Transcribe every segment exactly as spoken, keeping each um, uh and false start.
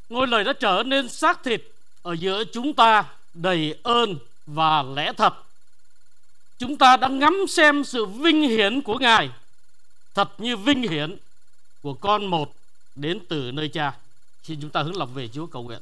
Ngôi lời đã trở nên xác thịt ở giữa chúng ta, đầy ơn và lẽ thật. Chúng ta đã ngắm xem sự vinh hiển của Ngài, thật như vinh hiển của con một đến từ nơi Cha. Xin chúng ta hướng lòng về Chúa cầu nguyện.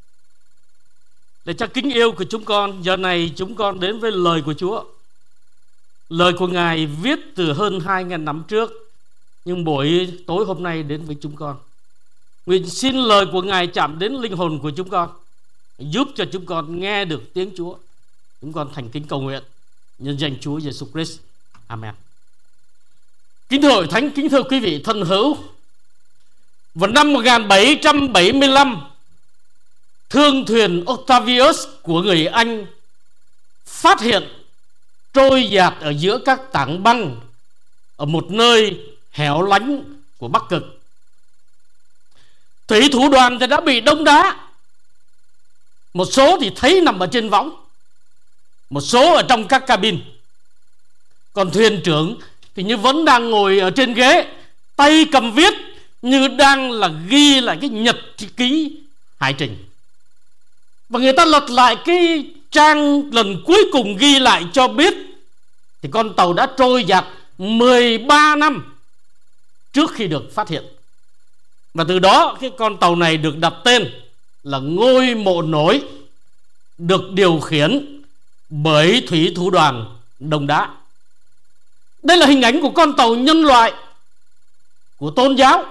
Để Cha kính yêu của chúng con, giờ này chúng con đến với lời của Chúa. Lời của Ngài viết từ hơn hai nghìn năm trước, nhưng buổi tối hôm nay đến với chúng con. Nguyện xin lời của Ngài chạm đến linh hồn của chúng con, giúp cho chúng con nghe được tiếng Chúa. Chúng con thành kính cầu nguyện nhân danh Chúa Giêsu Christ. Amen. Kính thưa hội thánh, kính thưa quý vị thân hữu, vào năm một nghìn bảy trăm bảy mươi lăm, thương thuyền Octavius của người Anh phát hiện trôi dạt ở giữa các tảng băng ở một nơi hẻo lánh của Bắc Cực. Thủy thủ đoàn thì đã bị đông đá, một số thì thấy nằm ở trên võng, một số ở trong các cabin. Còn thuyền trưởng thì như vẫn đang ngồi ở trên ghế, tay cầm viết như đang là ghi lại cái nhật ký hải trình. Và người ta lật lại cái trang lần cuối cùng ghi lại cho biết thì con tàu đã trôi dạt mười ba năm trước khi được phát hiện. Và từ đó cái con tàu này được đặt tên là Ngôi Mộ Nổi, được điều khiển bởi thủy thủ đoàn Đông Đá. Đây là hình ảnh của con tàu nhân loại, của tôn giáo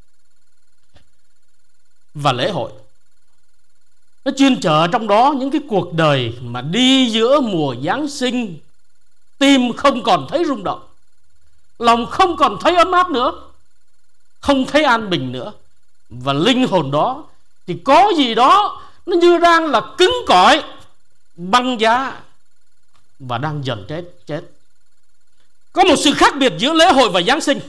và lễ hội. Nó chuyên chở trong đó những cái cuộc đời mà đi giữa mùa Giáng sinh, tim không còn thấy rung động, lòng không còn thấy ấm áp nữa, không thấy an bình nữa. Và linh hồn đó thì có gì đó nó như đang là cứng cỏi, băng giá và đang dần chết chết. Có một sự khác biệt giữa lễ hội và Giáng sinh.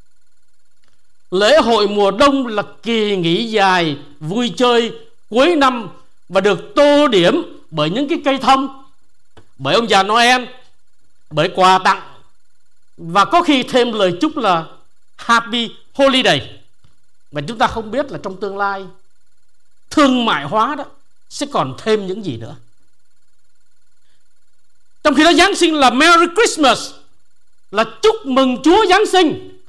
Lễ hội mùa đông là kỳ nghỉ dài, vui chơi cuối năm và được tô điểm bởi những cái cây thông, bởi ông già Noel, bởi quà tặng, và có khi thêm lời chúc là Happy Holiday. Và chúng ta không biết là trong tương lai thương mại hóa đó sẽ còn thêm những gì nữa. Trong khi đó Giáng sinh là Merry Christmas, là chúc mừng Chúa Giáng sinh,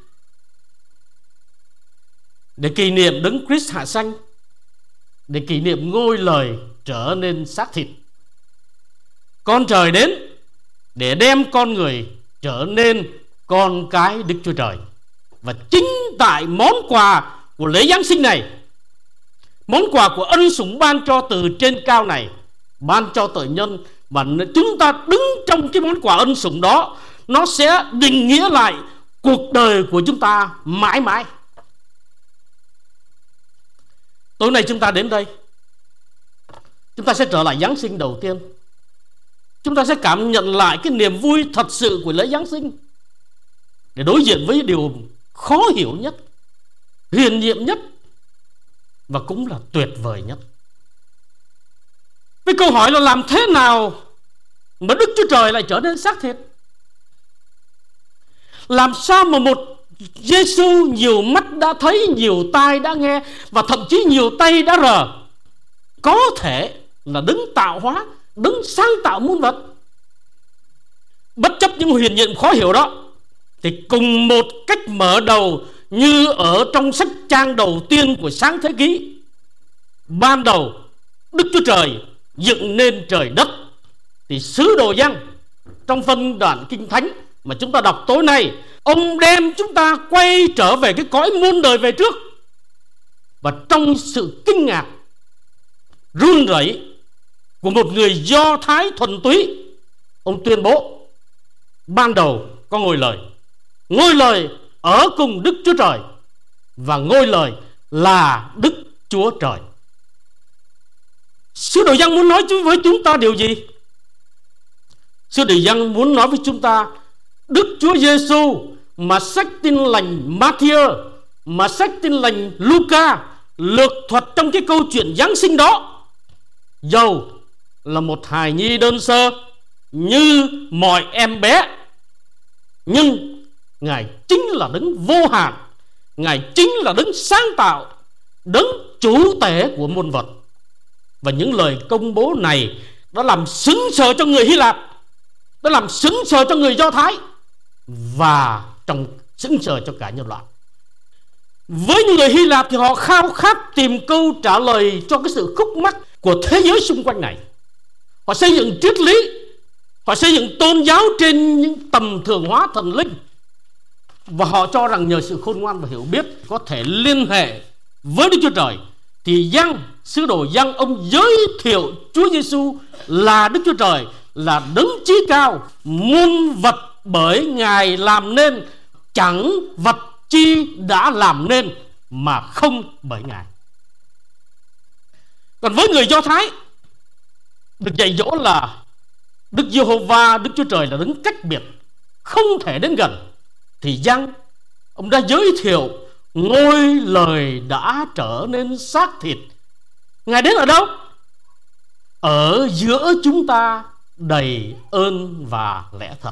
để kỷ niệm Đấng Christ hạ sanh, để kỷ niệm ngôi lời trở nên xác thịt. Con trời đến để đem con người trở nên con cái Đức Chúa Trời. Và chính tại món quà của lễ Giáng sinh này, món quà của ân sủng ban cho từ trên cao này, ban cho tội nhân, và chúng ta đứng trong cái món quà ân sủng đó, nó sẽ định nghĩa lại cuộc đời của chúng ta mãi mãi. Tối nay chúng ta đến đây, chúng ta sẽ trở lại Giáng sinh đầu tiên. Chúng ta sẽ cảm nhận lại cái niềm vui thật sự của lễ Giáng sinh, để đối diện với điều khó hiểu nhất, huyền nhiệm nhất và cũng là tuyệt vời nhất. Với câu hỏi là làm thế nào mà Đức Chúa Trời lại trở nên xác thịt? Làm sao mà một Giêsu nhiều mắt đã thấy, nhiều tai đã nghe và thậm chí nhiều tay đã rờ, có thể là Đấng tạo hóa, Đấng sáng tạo muôn vật? Bất chấp những huyền nhiệm khó hiểu đó, thì cùng một cách mở đầu như ở trong sách trang đầu tiên của Sáng Thế Ký: ban đầu Đức Chúa Trời dựng nên trời đất, thì sứ đồ Giăng trong phân đoạn Kinh Thánh mà chúng ta đọc tối nay, ông đem chúng ta quay trở về cái cõi muôn đời về trước. Và trong sự kinh ngạc, run rẩy của một người Do Thái thuần túy, ông tuyên bố: ban đầu có ngôi lời, ngôi lời ở cùng Đức Chúa Trời, và ngôi lời là Đức Chúa Trời. Sứ đồ Giăng muốn nói với chúng ta điều gì? Sứ đồ Giăng muốn nói với chúng ta Đức Chúa Giêsu mà sách Tin Lành Matthew, mà sách Tin Lành Luca lược thuật trong cái câu chuyện Giáng sinh đó, dầu là một hài nhi đơn sơ như mọi em bé, nhưng Ngài chính là Đấng vô hạn, Ngài chính là Đấng sáng tạo, đấng chủ tể của muôn vật. Và những lời công bố này đã làm sững sờ cho người Hy Lạp, đã làm sững sờ cho người Do Thái, và trong sững sờ cho cả nhân loại. Với những người Hy Lạp thì họ khao khát tìm câu trả lời cho cái sự khúc mắc của thế giới xung quanh này. Họ xây dựng triết lý, họ xây dựng tôn giáo trên những tầm thường hóa thần linh, và họ cho rằng nhờ sự khôn ngoan và hiểu biết có thể liên hệ với Đức Chúa Trời. Thì Giăng, sứ đồ Giăng, ông giới thiệu Chúa Giêsu là Đức Chúa Trời, là đấng chí cao, muôn vật bởi Ngài làm nên, chẳng vật chi đã làm nên mà không bởi Ngài. Còn với người Do Thái được dạy dỗ là Đức Giê-hô-va, Đức Chúa Trời là đấng cách biệt, không thể đến gần, thì Giăng, ông đã giới thiệu ngôi lời đã trở nên xác thịt. Ngài đến ở đâu? Ở giữa chúng ta, đầy ơn và lẽ thật.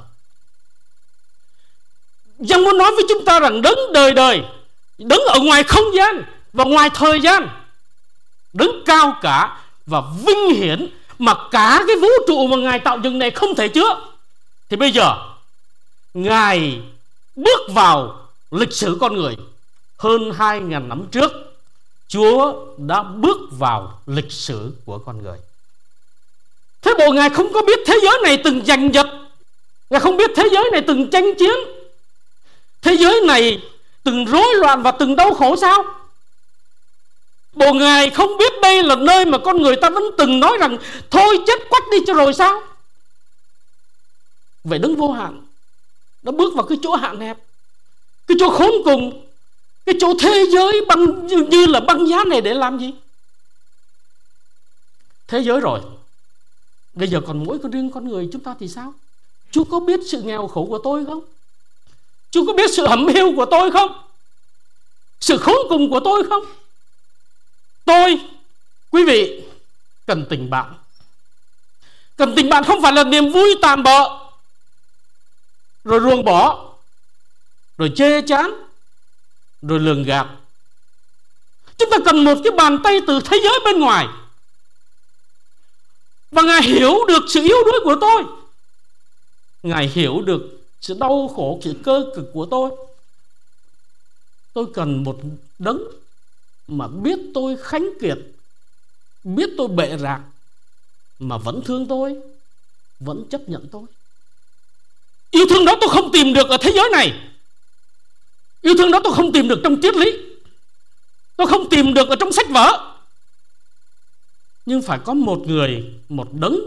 Giăng muốn nói với chúng ta rằng đấng đời đời, đấng ở ngoài không gian và ngoài thời gian, đấng cao cả và vinh hiển mà cả cái vũ trụ mà Ngài tạo dựng này không thể chứa, thì bây giờ Ngài bước vào lịch sử con người. Hơn hai ngàn năm trước, Chúa đã bước vào lịch sử của con người. Thế bộ Ngài không có biết thế giới này từng giành giật, Ngài không biết thế giới này từng tranh chiến, thế giới này từng rối loạn và từng đau khổ sao? Bộ Ngài không biết đây là nơi mà con người ta vẫn từng nói rằng thôi chết quách đi cho rồi sao? Vậy đấng vô hạn đã bước vào cái chỗ hạn hẹp, cái chỗ khốn cùng, cái chỗ thế giới băng như, như là băng giá này để làm gì? Thế giới rồi, bây giờ còn mỗi con riêng con người chúng ta thì sao? Chúa có biết sự nghèo khổ của tôi không? Chúa có biết sự hẩm hiu của tôi không? Sự khốn cùng của tôi không? Tôi, quý vị, cần tình bạn. Cần tình bạn không phải là niềm vui tạm bợ, rồi ruồng bỏ, rồi chê chán, rồi lường gạt. Chúng ta cần một cái bàn tay từ thế giới bên ngoài. Và Ngài hiểu được sự yếu đuối của tôi, Ngài hiểu được sự đau khổ, sự cơ cực của tôi. Tôi cần một đấng mà biết tôi khánh kiệt, biết tôi bệ rạc, mà vẫn thương tôi, vẫn chấp nhận tôi. Yêu thương đó tôi không tìm được ở thế giới này. Yêu thương đó tôi không tìm được trong triết lý, tôi không tìm được ở trong sách vở. Nhưng phải có một người, một đấng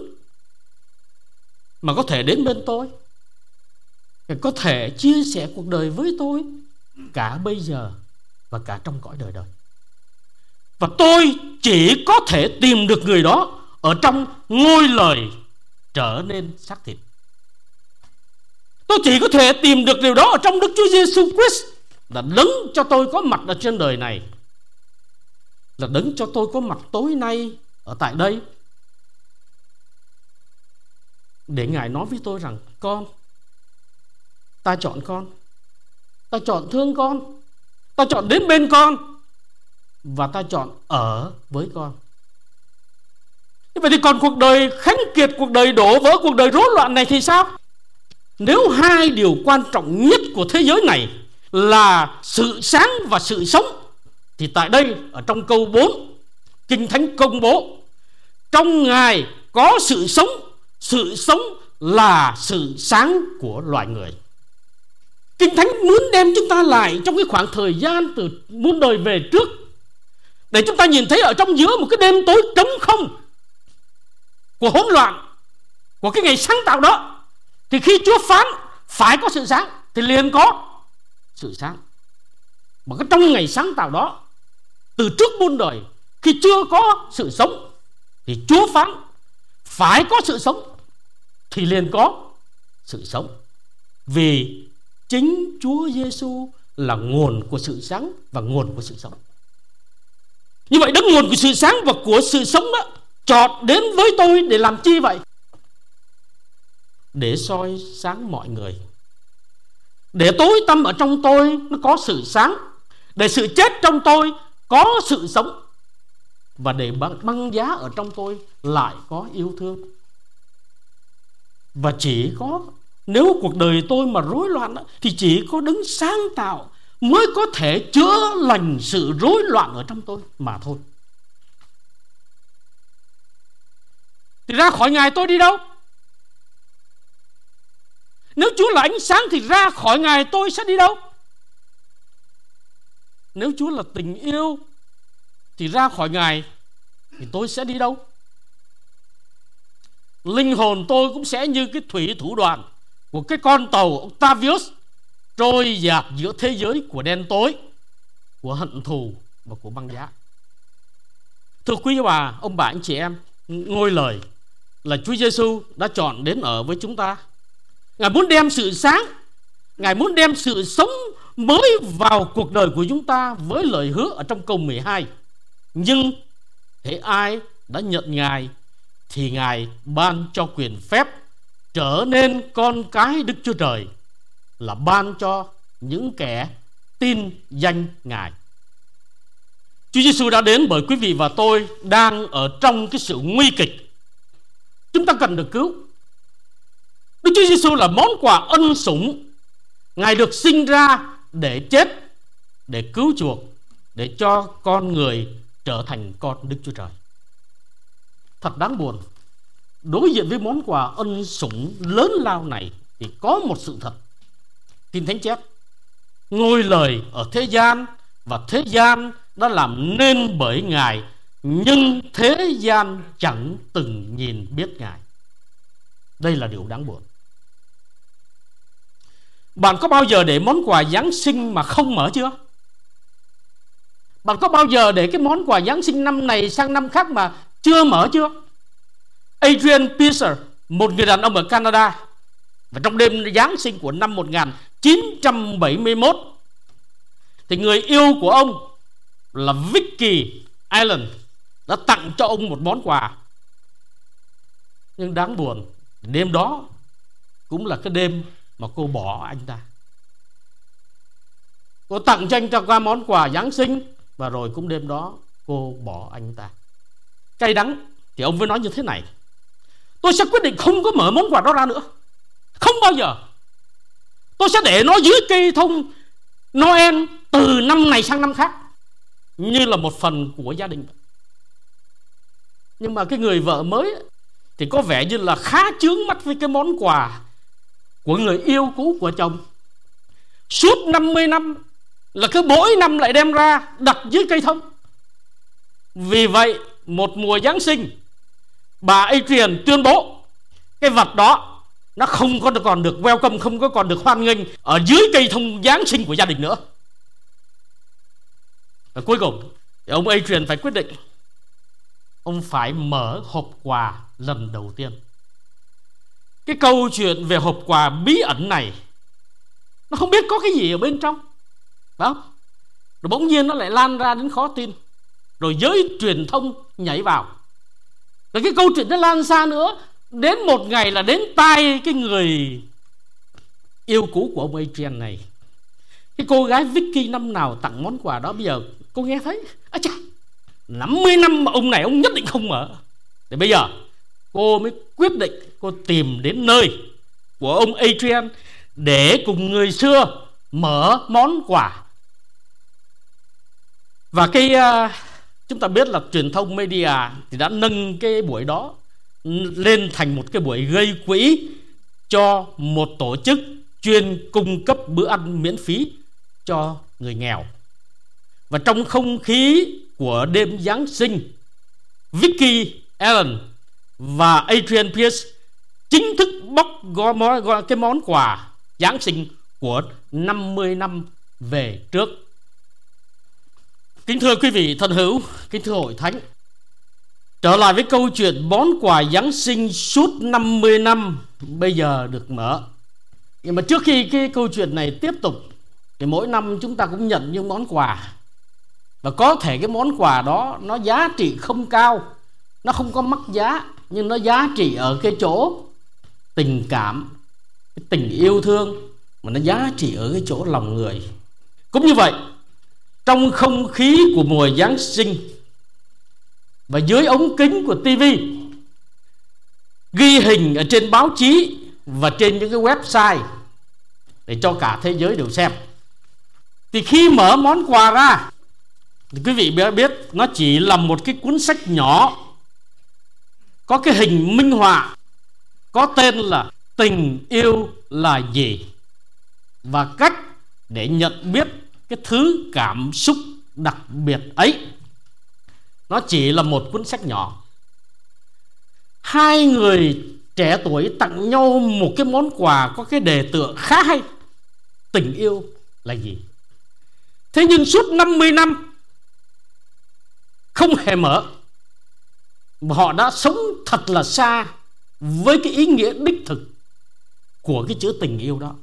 mà có thể đến bên tôi, có thể chia sẻ cuộc đời với tôi, cả bây giờ và cả trong cõi đời đời. Và tôi chỉ có thể tìm được người đó ở trong ngôi lời trở nên xác thịt. Tôi chỉ có thể tìm được điều đó ở trong Đức Chúa Giêsu Christ, là đấng cho tôi có mặt ở trên đời này, là đấng cho tôi có mặt tối nay ở tại đây, để Ngài nói với tôi rằng: con, ta chọn con, ta chọn thương con, ta chọn đến bên con, và ta chọn ở với con. Vậy thì còn cuộc đời khánh kiệt, cuộc đời đổ vỡ, cuộc đời rối loạn này thì sao? Nếu hai điều quan trọng nhất của thế giới này là sự sáng và sự sống, thì tại đây ở trong câu bốn, Kinh Thánh công bố: trong Ngài có sự sống, sự sống là sự sáng của loài người. Kinh Thánh muốn đem chúng ta lại trong cái khoảng thời gian từ muôn đời về trước, để chúng ta nhìn thấy ở trong giữa một cái đêm tối trống không của hỗn loạn, của cái ngày sáng tạo đó, thì khi Chúa phán phải có sự sáng thì liền có sự sáng. Mà cái trong ngày sáng tạo đó, từ trước muôn đời, khi chưa có sự sống, thì Chúa phán phải có sự sống thì liền có sự sống. Vì chính Chúa Giêsu là nguồn của sự sáng và nguồn của sự sống. Như vậy đấng nguồn của sự sáng và của sự sống đó chọn đến với tôi để làm chi vậy? Để soi sáng mọi người, để tối tăm ở trong tôi nó có sự sáng, để sự chết trong tôi có sự sống, và để băng giá ở trong tôi lại có yêu thương. Và chỉ có nếu cuộc đời tôi mà rối loạn thì chỉ có Đấng sáng tạo mới có thể chữa lành sự rối loạn ở trong tôi mà thôi. Thì ra khỏi Ngài tôi đi đâu? Nếu Chúa là ánh sáng thì ra khỏi Ngài tôi sẽ đi đâu? Nếu Chúa là tình yêu thì ra khỏi Ngài thì tôi sẽ đi đâu? Linh hồn tôi cũng sẽ như cái thủy thủ đoàn của cái con tàu Octavius, trôi dạt giữa thế giới của đen tối, của hận thù và của băng giá. Thưa quý bà, ông bà, anh chị em, ngôi lời là Chúa Giêsu đã chọn đến ở với chúng ta. Ngài muốn đem sự sáng, Ngài muốn đem sự sống mới vào cuộc đời của chúng ta với lời hứa ở trong câu mười hai. Nhưng thế ai đã nhận Ngài thì Ngài ban cho quyền phép trở nên con cái Đức Chúa Trời, là ban cho những kẻ tin danh Ngài. Chúa Giêsu đã đến bởi quý vị và tôi đang ở trong cái sự nguy kịch. Chúng ta cần được cứu. Đức Chúa Giêsu là món quà ân sủng. Ngài được sinh ra để chết, để cứu chuộc, để cho con người trở thành con Đức Chúa Trời. Thật đáng buồn, đối diện với món quà ân sủng lớn lao này thì có một sự thật. Kinh Thánh chép: ngôi lời ở thế gian và thế gian đã làm nên bởi Ngài, nhưng thế gian chẳng từng nhìn biết Ngài. Đây là điều đáng buồn. Bạn có bao giờ để món quà Giáng sinh mà không mở chưa? Bạn có bao giờ để cái món quà Giáng sinh năm này sang năm khác mà chưa mở chưa? Adrian Pearson, một người đàn ông ở Canada, và trong đêm Giáng sinh của năm một nghìn chín trăm bảy mươi mốt thì người yêu của ông là Vicky Allen đã tặng cho ông một món quà. Nhưng đáng buồn, đêm đó cũng là cái đêm mà cô bỏ anh ta. Cô tặng cho anh ta qua món quà Giáng sinh, và rồi cũng đêm đó cô bỏ anh ta. Cay đắng thì ông mới nói như thế này: tôi sẽ quyết định không có mở món quà đó ra nữa. Không bao giờ. Tôi sẽ để nó dưới cây thông Noel từ năm này sang năm khác, như là một phần của gia đình. Nhưng mà cái người vợ mới thì có vẻ như là khá chướng mắt với cái món quà của người yêu cũ của chồng. Suốt năm mươi năm là cứ mỗi năm lại đem ra đặt dưới cây thông. Vì vậy một mùa Giáng sinh, bà Adrian tuyên bố cái vật đó nó không có còn được welcome, không có còn được hoan nghênh ở dưới cây thông Giáng sinh của gia đình nữa. Và cuối cùng thì ông Adrian phải quyết định, ông phải mở hộp quà lần đầu tiên. Cái câu chuyện về hộp quà bí ẩn này, nó không biết có cái gì ở bên trong, phải không? Rồi bỗng nhiên nó lại lan ra đến khó tin. Rồi giới truyền thông nhảy vào. Rồi cái câu chuyện nó lan xa nữa. Đến một ngày là đến tai cái người yêu cũ của ông Adrian này. Cái cô gái Vicky năm nào tặng món quà đó, bây giờ cô nghe thấy, à chà, năm mươi năm mà ông này ông nhất định không mở. Thì bây giờ cô mới quyết định cô tìm đến nơi của ông Adrian để cùng người xưa mở món quà. Và cái uh, chúng ta biết là truyền thông media thì đã nâng cái buổi đó lên thành một cái buổi gây quỹ cho một tổ chức chuyên cung cấp bữa ăn miễn phí cho người nghèo. Và trong không khí của đêm Giáng sinh, Vicky Allen và Adrian Pierce chính thức bóc gó món, gó cái món quà Giáng sinh của năm mươi năm về trước. Kính thưa quý vị thân hữu, kính thưa hội thánh, trở lại với câu chuyện món quà Giáng sinh suốt năm mươi năm bây giờ được mở. Nhưng mà trước khi cái câu chuyện này tiếp tục thì mỗi năm chúng ta cũng nhận những món quà. Và có thể cái món quà đó nó giá trị không cao, nó không có mắc giá, nhưng nó giá trị ở cái chỗ tình cảm, cái tình yêu thương, mà nó giá trị ở cái chỗ lòng người. Cũng như vậy, trong không khí của mùa Giáng sinh và dưới ống kính của tivi, ghi hình ở trên báo chí và trên những cái website để cho cả thế giới đều xem, thì khi mở món quà ra thì quý vị biết nó chỉ là một cái cuốn sách nhỏ có cái hình minh họa có tên là Tình Yêu Là Gì và cách để nhận biết cái thứ cảm xúc đặc biệt ấy. Nó chỉ là một cuốn sách nhỏ. Hai người trẻ tuổi tặng nhau một cái món quà có cái đề tựa khá hay: tình yêu là gì. Thế nhưng suốt năm mươi năm không hề mở, họ đã sống thật là xa với cái ý nghĩa đích thực của cái chữ tình yêu đó.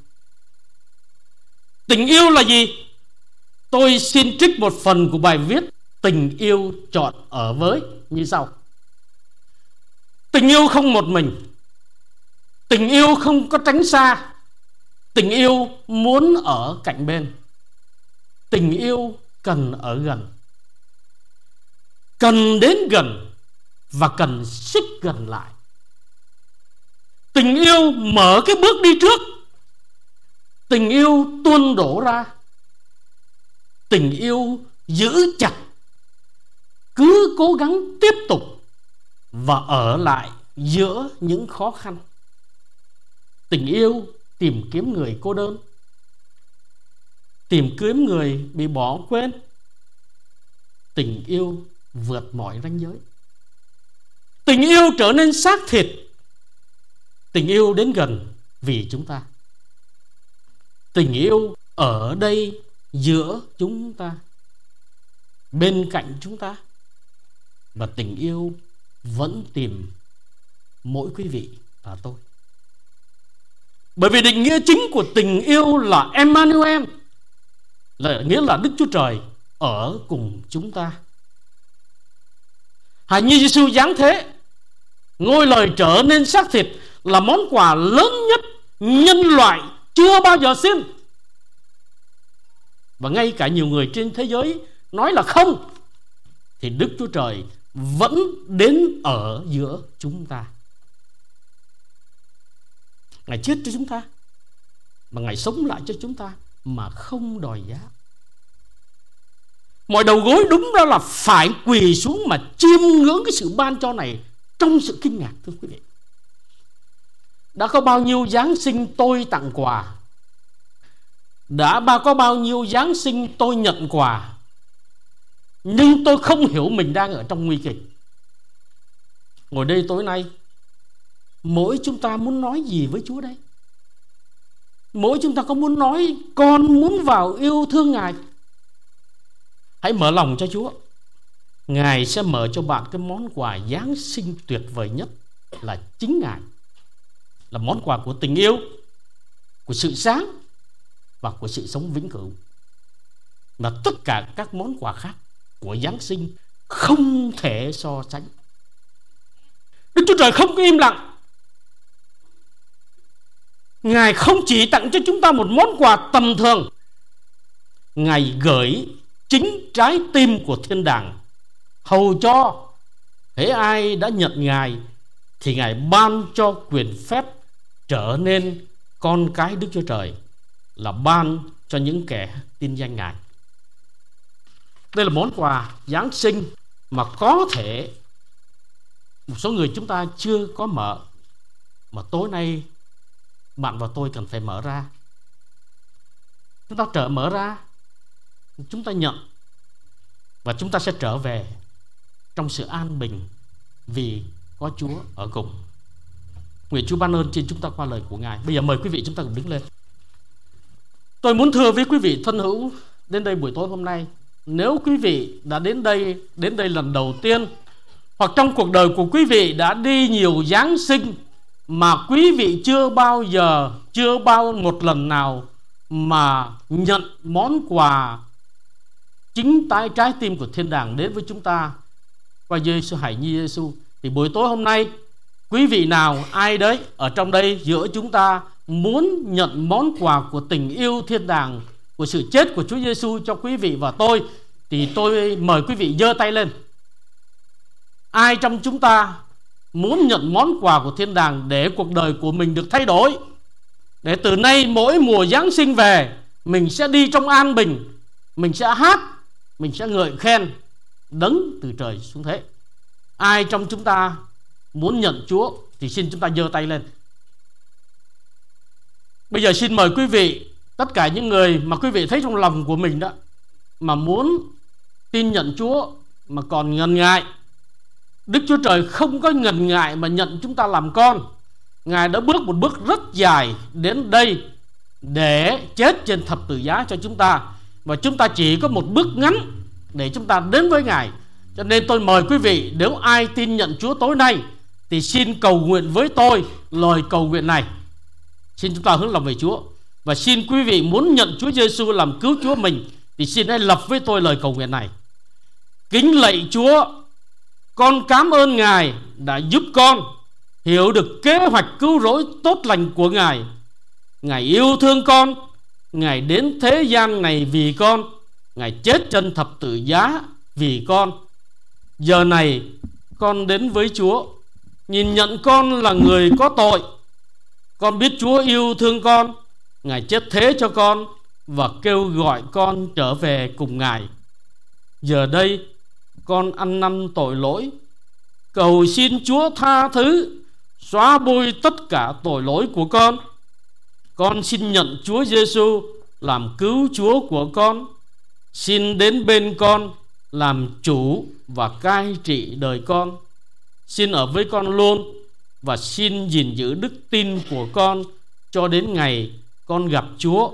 Tình yêu là gì? Tôi xin trích một phần của bài viết Tình Yêu Chọn Ở Với như sau. Tình yêu không một mình, tình yêu không có tránh xa, tình yêu muốn ở cạnh bên, tình yêu cần ở gần, cần đến gần và cần xích gần lại. Tình yêu mở cái bước đi trước, tình yêu tuôn đổ ra, tình yêu giữ chặt, cứ cố gắng tiếp tục và ở lại giữa những khó khăn. Tình yêu tìm kiếm người cô đơn, tìm kiếm người bị bỏ quên. Tình yêu vượt mọi ranh giới. Tình yêu trở nên xác thịt, tình yêu đến gần vì chúng ta. Tình yêu ở đây giữa chúng ta, bên cạnh chúng ta. Và tình yêu vẫn tìm mỗi quý vị và tôi. Bởi vì định nghĩa chính của tình yêu là Emmanuel, là nghĩa là Đức Chúa Trời ở cùng chúng ta. Hài Nhi Giêsu giáng thế, ngôi lời trở nên xác thịt là món quà lớn nhất nhân loại chưa bao giờ xin. Và ngay cả nhiều người trên thế giới nói là không, thì Đức Chúa Trời vẫn đến ở giữa chúng ta. Ngài chết cho chúng ta, mà Ngài sống lại cho chúng ta mà không đòi giá. Mọi đầu gối đúng ra là phải quỳ xuống mà chiêm ngưỡng cái sự ban cho này trong sự kinh ngạc, thưa quý vị. Đã có bao nhiêu Giáng sinh tôi tặng quà, đã ba có bao nhiêu Giáng sinh tôi nhận quà, nhưng tôi không hiểu mình đang ở trong nguy kịch. Ngồi đây tối nay, mỗi chúng ta muốn nói gì với Chúa đây? Mỗi chúng ta có muốn nói con muốn vào yêu thương Ngài? Hãy mở lòng cho Chúa. Ngài sẽ mở cho bạn cái món quà Giáng sinh tuyệt vời nhất, là chính Ngài, là món quà của tình yêu, của sự sáng và của sự sống vĩnh cửu. Mà tất cả các món quà khác của Giáng sinh không thể so sánh. Đức Chúa Trời không có im lặng. Ngài không chỉ tặng cho chúng ta một món quà tầm thường, Ngài gửi chính trái tim của thiên đàng, hầu cho hễ ai đã nhận Ngài thì Ngài ban cho quyền phép trở nên con cái Đức Chúa Trời, là ban cho những kẻ tin danh Ngài. Đây là món quà Giáng sinh mà có thể một số người chúng ta chưa có mở, mà tối nay bạn và tôi cần phải mở ra. Chúng ta trở mở ra, chúng ta nhận, và chúng ta sẽ trở về trong sự an bình vì có Chúa ở cùng. Nguyện Chúa ban ơn trên chúng ta qua lời của Ngài. Bây giờ mời quý vị chúng ta cùng đứng lên. Tôi muốn thưa với quý vị thân hữu đến đây buổi tối hôm nay, nếu quý vị đã đến đây đến đây lần đầu tiên, hoặc trong cuộc đời của quý vị đã đi nhiều Giáng sinh mà quý vị chưa bao giờ, chưa bao một lần nào mà nhận món quà chính tái trái tim của thiên đàng đến với chúng ta qua Giêsu Hài Nhi Giêsu, thì buổi tối hôm nay quý vị nào, ai đấy ở trong đây giữa chúng ta muốn nhận món quà của tình yêu thiên đàng của sự chết của Chúa Giêsu cho quý vị và tôi, thì tôi mời quý vị giơ tay lên. Ai trong chúng ta muốn nhận món quà của thiên đàng để cuộc đời của mình được thay đổi, để từ nay mỗi mùa Giáng sinh về, mình sẽ đi trong an bình, mình sẽ hát, mình sẽ ngợi khen đấng từ trời xuống thế? Ai trong chúng ta muốn nhận Chúa thì xin chúng ta giơ tay lên. Bây giờ xin mời quý vị, tất cả những người mà quý vị thấy trong lòng của mình đó, mà muốn tin nhận Chúa mà còn ngần ngại. Đức Chúa Trời không có ngần ngại mà nhận chúng ta làm con. Ngài đã bước một bước rất dài đến đây để chết trên thập tự giá cho chúng ta, và chúng ta chỉ có một bước ngắn để chúng ta đến với Ngài. Cho nên tôi mời quý vị, nếu ai tin nhận Chúa tối nay thì xin cầu nguyện với tôi lời cầu nguyện này. Xin chúng ta hướng lòng về Chúa, và xin quý vị muốn nhận Chúa Giêsu làm cứu Chúa mình thì xin hãy lập với tôi lời cầu nguyện này. Kính lạy Chúa, con cảm ơn Ngài đã giúp con hiểu được kế hoạch cứu rỗi tốt lành của Ngài. Ngài yêu thương con, Ngài đến thế gian này vì con, Ngài chết trên thập tự giá vì con. Giờ này con đến với Chúa, nhìn nhận con là người có tội. Con biết Chúa yêu thương con, Ngài chết thế cho con và kêu gọi con trở về cùng Ngài. Giờ đây con ăn năn tội lỗi, cầu xin Chúa tha thứ, xóa bôi tất cả tội lỗi của con. Con xin nhận Chúa Giêsu làm cứu Chúa của con. Xin đến bên con làm chủ và cai trị đời con. Xin ở với con luôn, và xin gìn giữ đức tin của con cho đến ngày con gặp Chúa.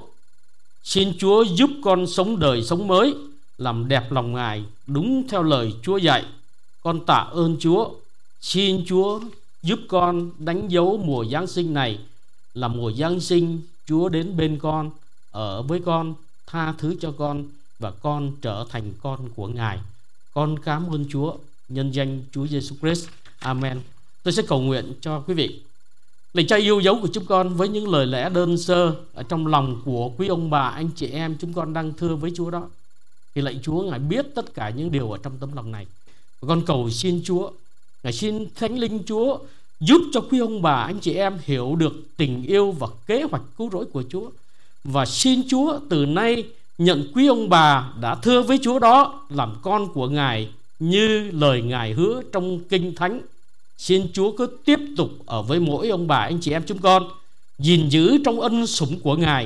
Xin Chúa giúp con sống đời sống mới, làm đẹp lòng Ngài đúng theo lời Chúa dạy. Con tạ ơn Chúa. Xin Chúa giúp con đánh dấu mùa Giáng sinh này là mùa Giáng sinh Chúa đến bên con, ở với con, tha thứ cho con, và con trở thành con của Ngài. Con cảm ơn Chúa nhân danh Chúa Giêsu Christ. Amen. Tôi sẽ cầu nguyện cho quý vị. Lạy Cha yêu dấu của chúng con, với những lời lẽ đơn sơ ở trong lòng của quý ông bà, anh chị em chúng con đang thưa với Chúa đó, thì lạy Chúa, Ngài biết tất cả những điều ở trong tấm lòng này. Và con cầu xin Chúa, Ngài xin Thánh Linh Chúa giúp cho quý ông bà, anh chị em hiểu được tình yêu và kế hoạch cứu rỗi của Chúa. Và xin Chúa từ nay nhận quý ông bà đã thưa với Chúa đó làm con của Ngài như lời Ngài hứa trong Kinh Thánh. Xin Chúa cứ tiếp tục ở với mỗi ông bà, anh chị em chúng con, gìn giữ trong ân sủng của Ngài,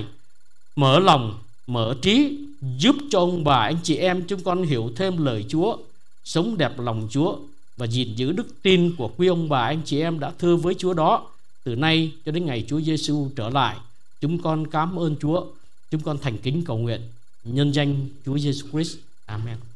mở lòng, mở trí, giúp cho ông bà, anh chị em chúng con hiểu thêm lời Chúa, sống đẹp lòng Chúa, và gìn giữ đức tin của quý ông bà, anh chị em đã thưa với Chúa đó từ nay cho đến ngày Chúa Giêsu trở lại. Chúng con cảm ơn Chúa. Chúng con thành kính cầu nguyện nhân danh Chúa Giêsu Christ. Amen.